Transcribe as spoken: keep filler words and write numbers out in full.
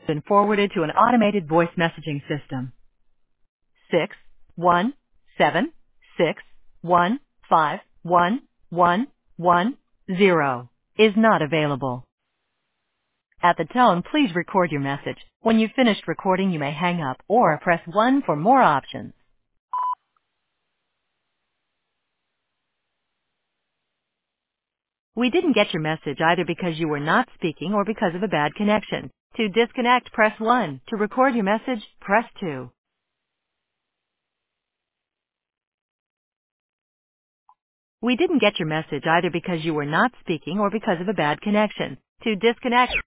Been forwarded to an automated voice messaging system. Six one seven six one five one one one zero is not available. At the tone, please record your message. When you've finished recording, you may hang up or press one for more options. We didn't get your message either because you were not speaking or because of a bad connection. To disconnect, press one. To record your message, press two. We didn't get your message either because you were not speaking or because of a bad connection. To disconnect,